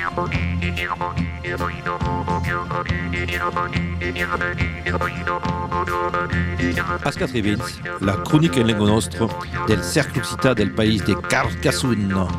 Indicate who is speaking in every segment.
Speaker 1: Pascal Trevins, la chronique en lingua nostra del Cercle Occità del país de Carcassonne.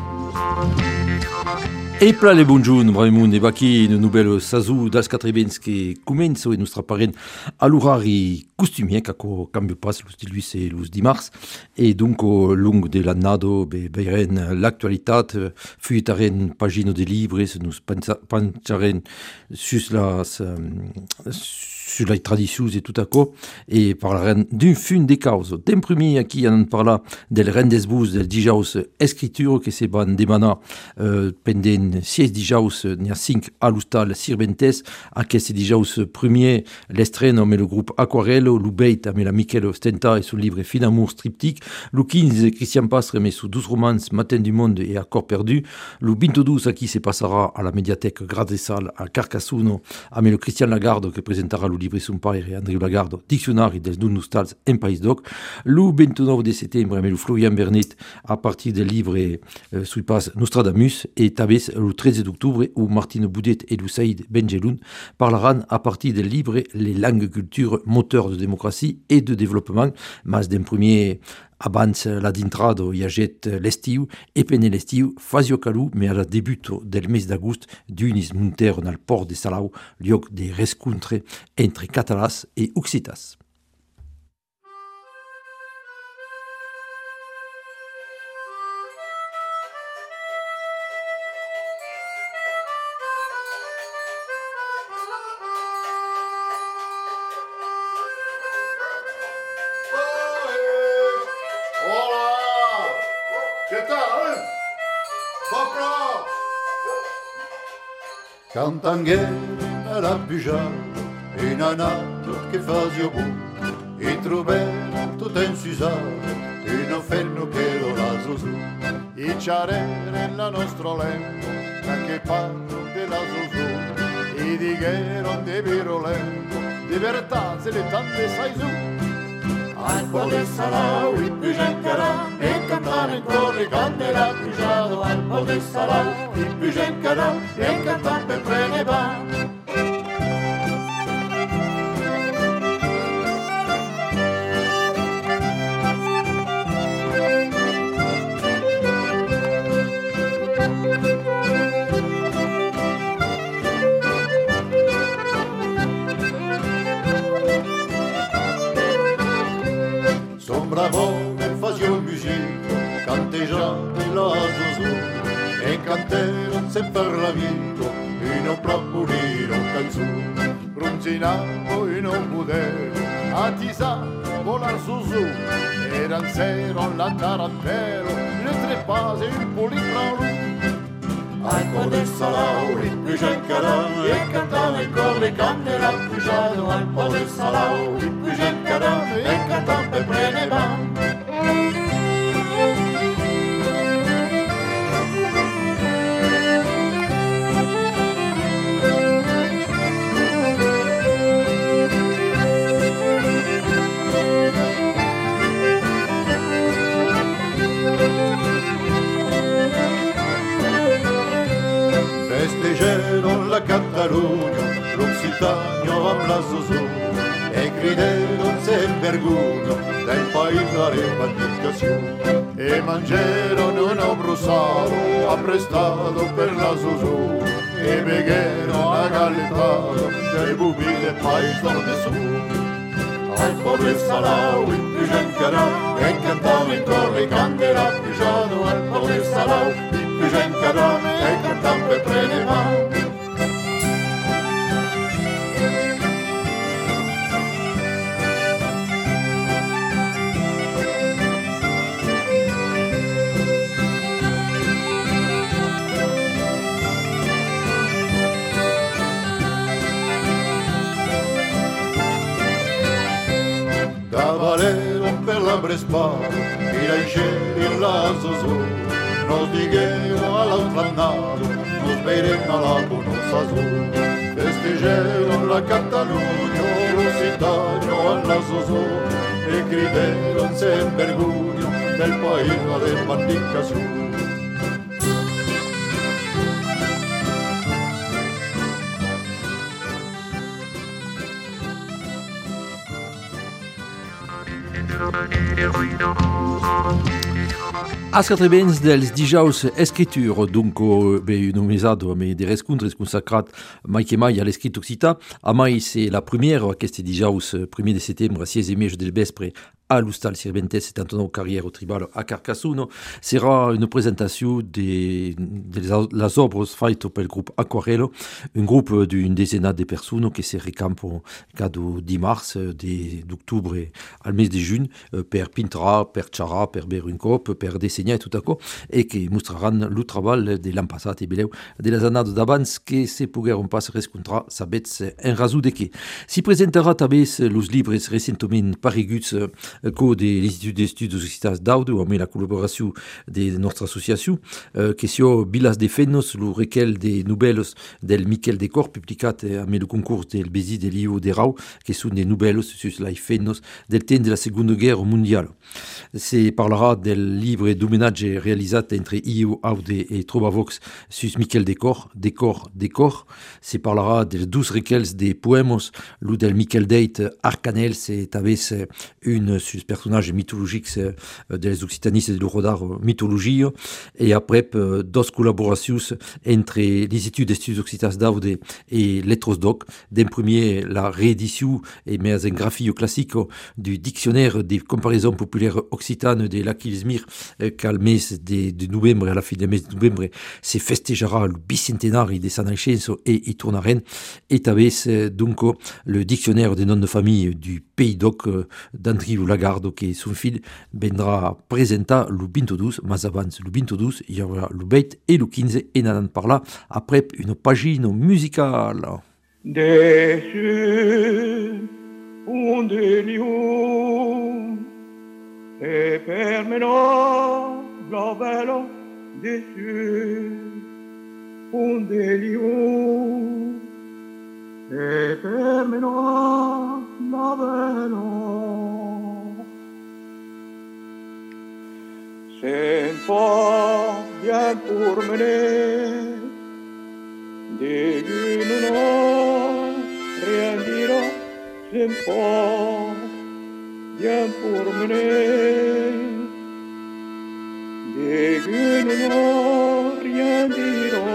Speaker 1: E plale bonjour, bravemun, e baki une nouvelle sazou d'Als Catrevens qui comenzo e nostra parent a l'horari costumier, kako cambio pas los diluis e los dimarts, e donc au long de l'annado beiren l'actualitat, fuitaren pagino de livres, nous pancharen sus las sur les traditions et tout à coup, et parleren d'un fun des causes. D'un premier, qui en parla del rendezvous del dijaus escriture, que se ban demana pendent 6 dijaus, n'hi a 5 à l'hostal Sirventes, à que ce dijaus premier, l'estreno avec le groupe Aquarello, l'ubeit avec la Michel Ostenta et son livre Fin amour striptique, le 15 Christian Pastre mais sous 12 romances Matin du monde et Accord perdu, le 22 à qui se passera à la médiathèque Gradesal à Carcassonne, avec le Christian Lagarde qui présentera le livre son père et André Lagarde, Dictionnaire des deux nostals en Pays d'Oc. Le 29 de septembre, avec le Florian Bernet, à partir des livres sous passe Nostradamus, et tabes le 13 d'octobre, où Martine Boudet et Saïd Benjeloun parleront à partir des livres Les langues culture, moteurs de démocratie et de développement, mas d'un premier abans la d'intrado i aget l'estiu e pene l'estiu fasio calù me al debut del mes d'agost d'unis munter al port de Salau, lloc de rescontre entre catalans e occitas.
Speaker 2: Quand Anguera la pujar, une nana che fazio bu, e trobera tot ensusat, una fenno che lo la Zuzu, e ciarere la nostra lengua, che parlo della Zuzu, e digheron de virolengo, de verità se le tante sai su. Al po' de Salau, i più gencarà, e cantare in corri, cante la pugiado, al po' de Salau, i più gencarà, e cantare per prene va. Bravo e fazio musica, canteggiando la Zuzu, e canteron sempre l'amico, e non propuliro canzone, runzinavo e non potevo, a tisare volar Zuzu, eran zero la tarantelo, le tre pase in polifralu. Al po' de Salau, il più gencarà, e cantava in corre, cantera pugiado, al po' de Salau, il più gencarà, e cantava per prene va. Festeggeron la Catalogna, l'Occitano amb la Zuzu, e grideron sen vergogna del país la rivendicazione, e mangeron un abruzzado apprestato per la Zuzu, e begheron a gallettato del bubile país donde su. Al po' de Salau, il più gencarà, e cantava in corre, cantera pugiado, al po' de Salau, il più gencarà, e cantava per prene va. Cavaleron per la Brespa, i laixeri e la Zuzu, nos digueron a l'altra nado, nos veirem a la Bonosa Azul. Festejaron la Catalunya, l'Occitano a la Zuzu, e grideron sen vergogna del país la rivendicazione.
Speaker 1: Ascatrebens dels dijaus escritur, donc nomesado mais des rescontres consacrat mai que mai à l'escrit occità. A mai c'est la première, aquest dijaus 1er de setembre a 6 mege del vespre a l'Hostal Sirventes, tentant carrière au tribal a Carcassonne. Sera une présentation de las obres faites pel groupe Aquarello, un groupe d'une dizaine de personnes qui se recampo cado 10 mars, d'octobre al mes de juin, per pintra, per charra, per ber un cop, per disegnar et tout à coup, et qui mostraran le travail de l'an passat et beleu de les années d'abans que se pogueron pas rescontrar sabets en raso de que. Si presentera també los libres recentement pariguts co de l'Institut d'Estudis Occitans d'Aude, amb la collaboració de nostra associació, que sio Bilas de Fenos, lo requel de novel·les del Miquel de Cor, publicat amb el concurs del Besi de Lio de Rau, que són de novel·les sus la Fenos del temps de la Segunda Guerra Mundial. Se parlarà del llibre d'homenatge realitzat entre Io, Aude et Trobavox sus Miquel de Cor, de Cor. Se parlarà dels 12 requels de poèmes, lo del Miquel Deit, Arcanel, c'est també une sus personnages mythologiques des occitanistes de l'Eurodar mythologie, et après dos collaborations entre l'Institut d'Estudis Occitans d'Aude et Lettres Doc, d'un premier la réédition et mais un graphie classique du dictionnaire des comparaisons populaires occitanes de l'Aquilsmir qu'al mes de novembre, à la fin du mes de novembre, se festejara le bicentenari de San Alcenso et Tournaren, et també donc le dictionnaire des noms de famille du Pays Doc d'Andriu Lagardo, que son fils vendra presentar le 22, mais avant le 22, il y aura le 20 et le 15, et n'en parla après une pagine musicale.
Speaker 3: Dessus un delium e per me no la velo dessus un delium e per me no la velo sen pas bien pour mener dégueulons, rien dira, c'est pas bien pour mener. Dégueulons, rien dira.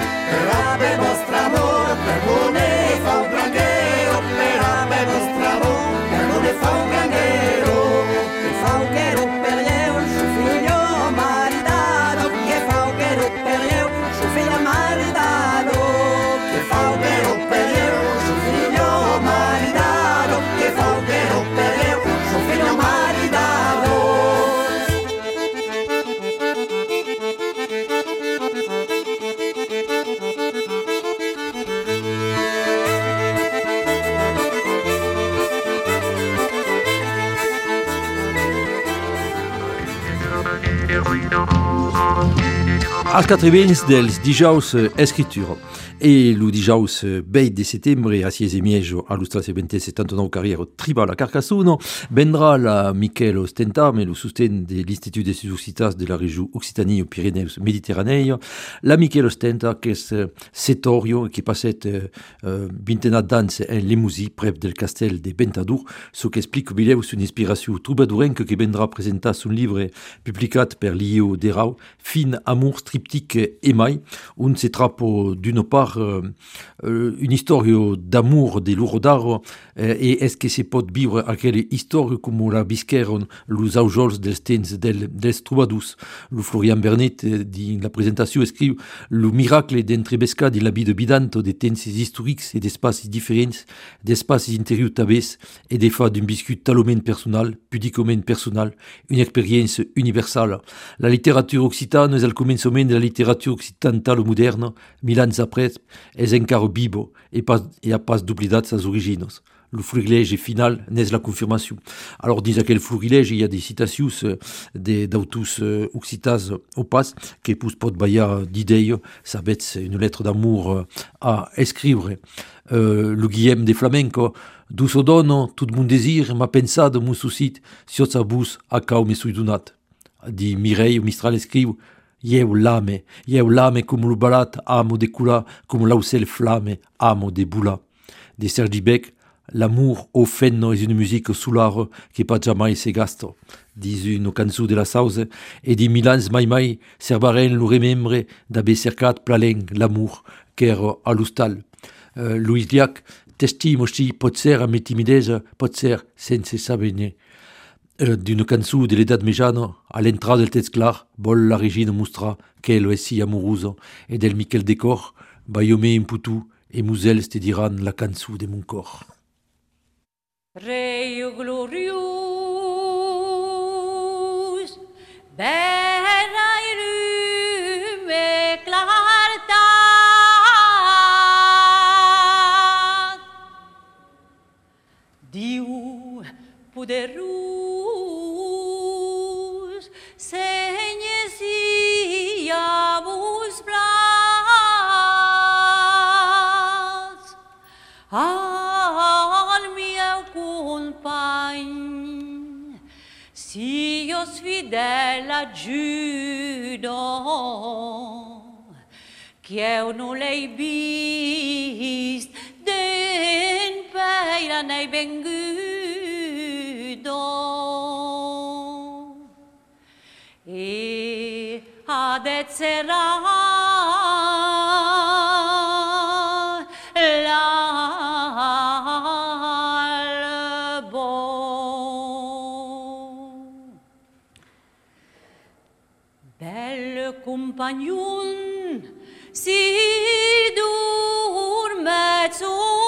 Speaker 4: Per vostro amor, per
Speaker 1: Als 80 dels dijaus escritura e lo dijaus 20 de settembre a siese miejo a l'Ustral 79 carrière tribal a Carcassonne vendrà la Michel Ostenta, me lo sosten de l'Institut des Occitas de la région Occitanie au Pyrénées Méditerranée. La Michel Ostenta, che è setorio, che passet vintena d'ans en Lemousi, prep del castel de Ventadour, so che explique bileu son inspiration troubadorenque che vendrà presentar son livre publicat per l'IO Derau, Fin Amour Triptyque Emai, on se trapo d'une part une histoire d'amour de l'Urodaro et est-ce que se pot vivre à quelle histoire comme la bisqueron los aujols dels temps dels troubadours. Le Florian Bernet dans la présentation écrit le miracle d'entrebescar de la vie de Bidanto des temps historiques et d'espaces différents, d'espaces intérieurs tabès et des fois d'un biscuit talament personnel, pudiquement personnel, une expérience universelle. La littérature occitane est le commencement de la littérature occidentale moderne, 1000 ans après, est encore vivo et a pas d'oublidat ses origines. Le florilège final n'est la confirmation. Alors, dans quel florilège, il y a des citations d'autus occitas au pas, qui poussent pot bailler d'idées, ça va être une lettre d'amour à écrire. Le Guillaume des Flamenco, d'où se donne, tout mon désir, ma pensade, mon suscite, sur sa bouche, à cau me suis donat. Dit Mireille, Mistral écrive, Ieu lame comme le balat, amo de cula, comme l'ausel flamme, amo de boula. De Sergi Beck, l'amour au fenno est une musique soulare qui pas jamais se gasta. Dis une canzone de la sauce, et di milans mai serbaren lo remembre d'aver cercat plalen l'amour qu'era a l'hostal. Louis Diac, testimo si pot ser a me timidesa, pot ser sense saber d'une canzone de l'Edad Mejana, à l'entrada del test clar, vol la regina mostra qu'elle est si amoureuse, et del Miquel Decor, Bayome imputu, et musels te diran la canzone de mon corps.
Speaker 4: Rei glorious, berra lume clartat, Diu poderus, segnes iavus blas, al meu compagn, sios fidel adjudant, qu'eu no l'ei vist, den peira n'ei vengudo, e adet serà compagnon, si dormet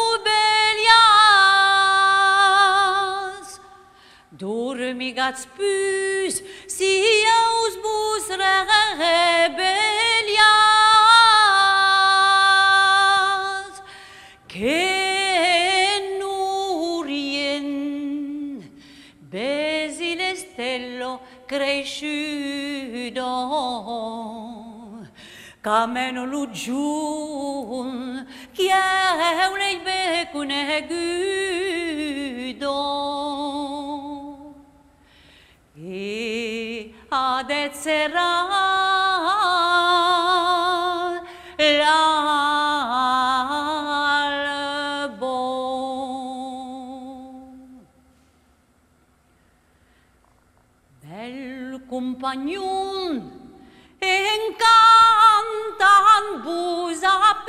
Speaker 4: obelias, dormigats pus, si aus bus rebelias, que n'urien besi l'estello cresciuto, cameno luggiun, chi è un ei becco negudo, e adet serà l'albo. Bel compagnon, encantan bus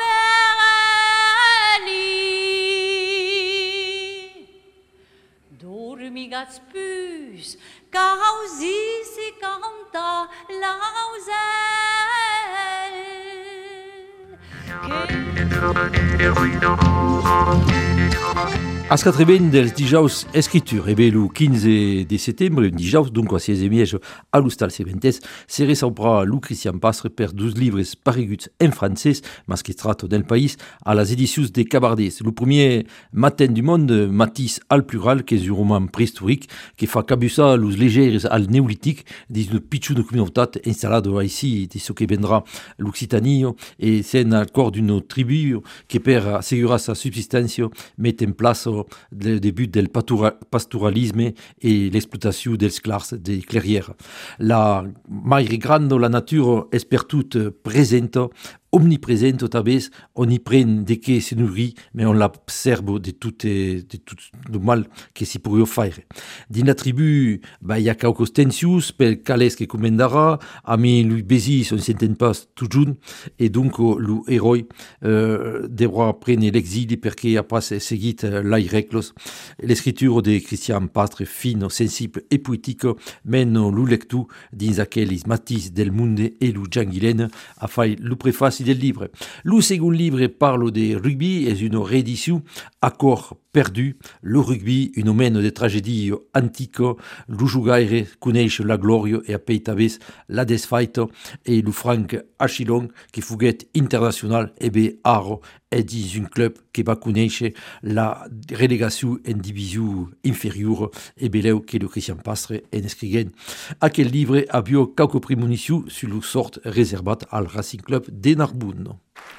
Speaker 4: appelli, dormigats pus, causi si canta l'ausel,
Speaker 1: Ascatreben dels dijaus escriture, ebe lo 15 de setembre, un dijaus, donc a 16 miège a l'Hostal Ceventès, se resembra lo Christian Pastre per 12 livres pariguts en francès, mas que trato del país, a las edicions de Cabardès. Le premier matin du monde, Matisse al plural, que és un roman préhistorique, que fa cabussar los legers al neolític dins una pitjuna comunitat instal·lada ici, de ce que vendrà l'Occitanie, et c'est un cor d'une tribu que per assegurar sa subsistència met en place le début del pastoralisme et l'exploitation dels clars des clairières. La mai grande la nature és per tot presenta, omnipresente també, on y pren de què se nourrit, mais on l'observe de tout le mal que s'y pourrait faire. Dins la tribu, il y a quelques tensions, pel calés que comandera, ami lui bésis, on ne s'entend pas tout junt, et donc l'héroï devra prendre l'exil perquè après seguit l'aireclos. L'escriture de Christian Pastre, fine, sensible et poétique, mène le lectu dins aquells matis del monde et le Jean-Guilaine a fait le préface del livre. Le second livre parle de rugby, és une réédition Accord perdu, le rugby, une mène de tragédie antique, le jugaire coneix la glòria et a peitabès la desfaita et le Frank Achillon, qui fuguet international, e bé ara est dins un club que va conèixer la relégació en divisió inferior e beleu que le Christian Pastre en escriguent. Aquel livre avió quelques premonicions sur le sort reservat al Racing Club de Narbonne.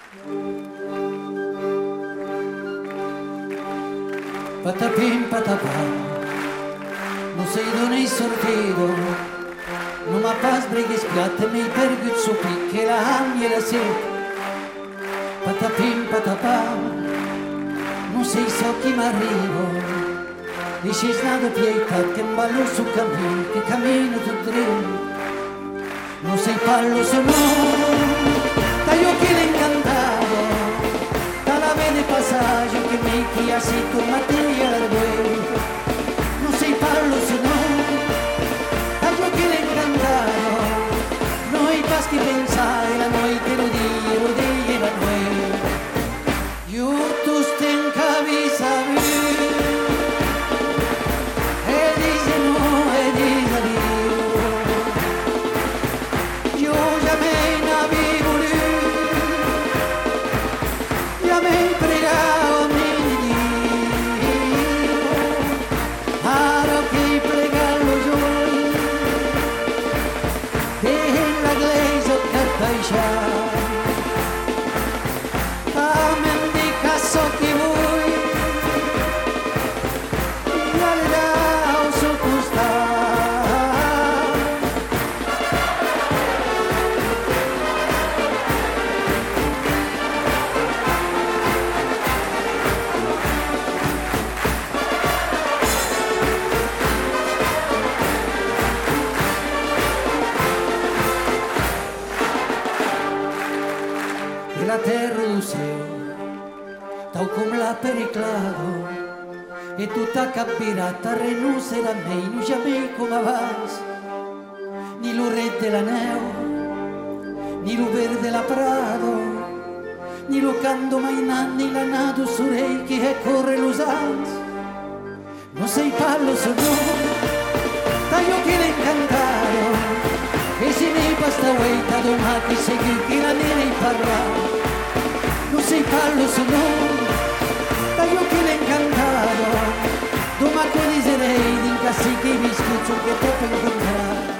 Speaker 5: Patapim patapam, no sei d'on he sortito, no m'ha pas bregues piatte, m'he pergut supit che la ham e la set. Patapim patapam, no sei so chi m'arrivo, e c'è snato pietat che ballo su cammino, che cammino tutto dritto. No sei pallo se no, taglio che l'incantavo, la vede passaggio che mi chia si tu mattina al buio. Non sei parlo se no, a ciò che le cantavo, noi paschi pensai, la noi te lo dì la noi. Io tu stencavi sabi, e dice no, e dice Dio. Io già me ne avevo me pregavo mi Dio, aro che pregallo gioi, della glesa cartaiscia, a me indica so che vuoi, io le dao su costare. La terra do céu, tal com l'ha periclado, e tutta campirata renuncerà a me, non jamais come abans, ni lo red de la neu, ni lo verde la prado, ni lo canto mainan, ni la nado surei che corre los ans. Non sei parlo se no, taglio che le incantaro, e se ne basta vuelta domani segui che la nere parla. Non sei parlo se no, taglio che le incantaro, domani con i serei di incassi che mi scuccio che te per incontrare.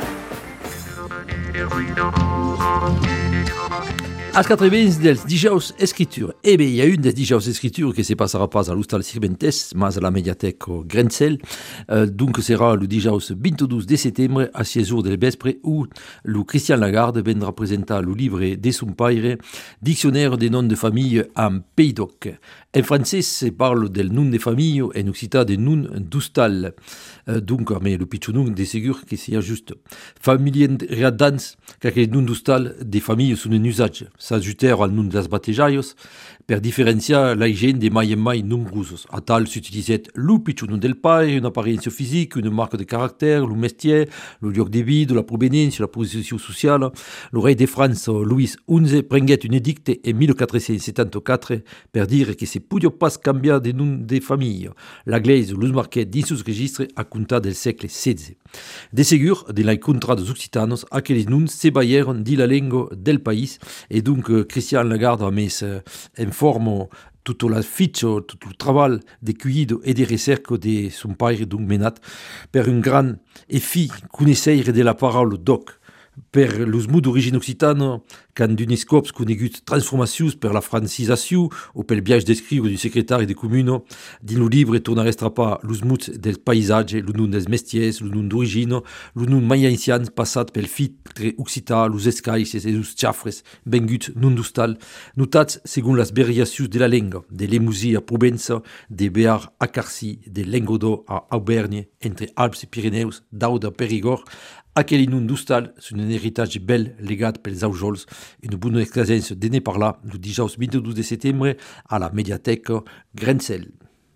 Speaker 1: Ascatreben dels dijaus escriture. Eh bien, il y a une des dijaus escriture qui se passera pas à l'Hostal Ceventès, mais à la médiathèque Grenzel. Donc, sera le dijaus 22 de septembre à 6 jours del vespre où le Christian Lagarde vendra présenter le livre de son père, Dictionnaire des noms de famille en Pays d'Oc. En français, se parle del nom de famille, en occitan des noms d'Hostal. Donc, mais le pitchoun de ségur que c'est juste. Familien riadans, car les noms d'Hostal des familles sont un usage. s'ajutèrent al nun das batejaios, per differenciar la higiene des mai en mai nombrosos. A tal s'utilisait lo pitchon del pai, une apparença physique, une marque de caractère, le métier, le lieu de vie, la proveniència, la posició sociale. Le rei de France, Louis XI, prenguet un edicte en 1474 per dire que se podia pas canviar de nom de famille. L'Anglès los marquet dins sus registres a comptar del segle XVI. De segur, de l'encontra dos occitanos, aquells noms se baièron di la lengua del país, e donc Christian Lagarde a mes en forma tutto la ficcio, tutto il travail de cuido e de recerca de son pare donc menat per un gran e fi coneisseire de la paraula doc. Per los mots d'origine occitane, quand d'un escops conegut transformacions per la francisació o pel viatge d'escriure du secretari de comune, dins lo libre tornarà pas los mots del paisatge, lo nom dels mestiers, lo nom d'origine, lo nom mai ancians passat pel filtre occità, los escaixes e los xafres, venguts non d'ostal, notats segon las variacions de la lenga, de l'Emousie a Provença, de Béarn a Carcy, de Languedoc a Auvergne, entre Alpes e Pirineus, d'Aude a Périgord. Aquel nom d'ostal són un heritatge bel legat pels aujols, une bona experiència dene par là, le dijous 22 de setembre, a la Mediateca Grenzel.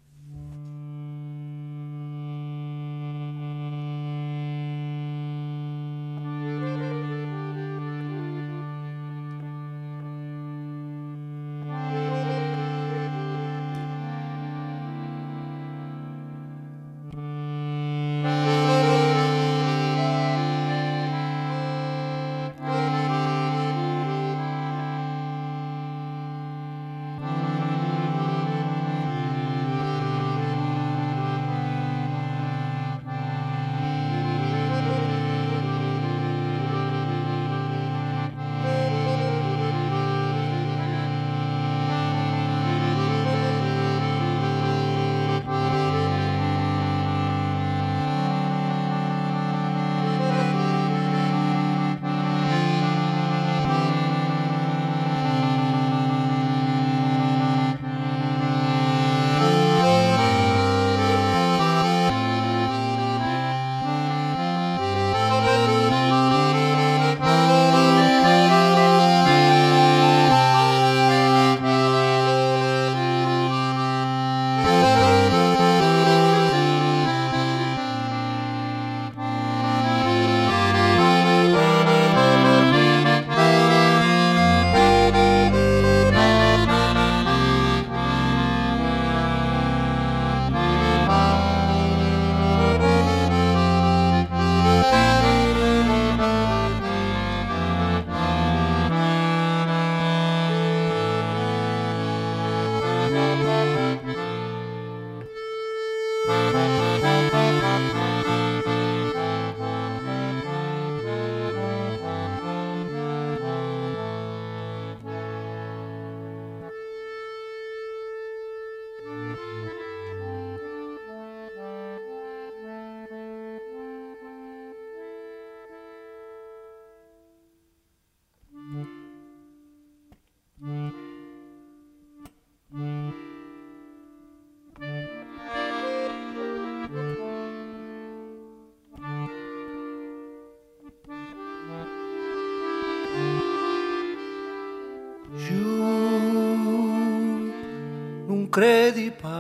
Speaker 5: credi pas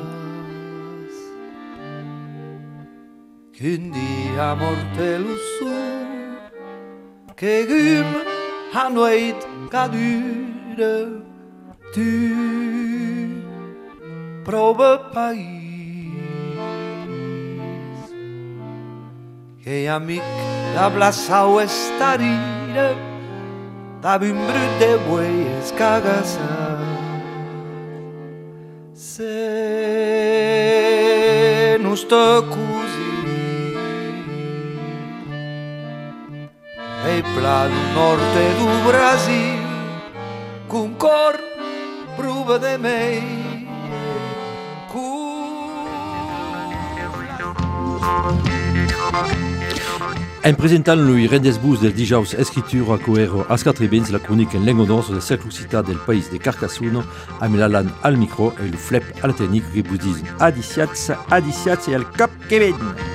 Speaker 5: qu'un dia morte lo su che gum ha noit cadure tu prova país che amic la blasau estarire da un brut de buey escagasa se non sto così e plano nord do Brasil con cor prova de me
Speaker 1: En presentant lui rendezvous del dijaus escritura coero as catribens la chronique en lengua d'ors del cercle occità del país de Carcassonne amb l'alan al micro et le flep a la technique que vous disent adiciats et al cap que ven.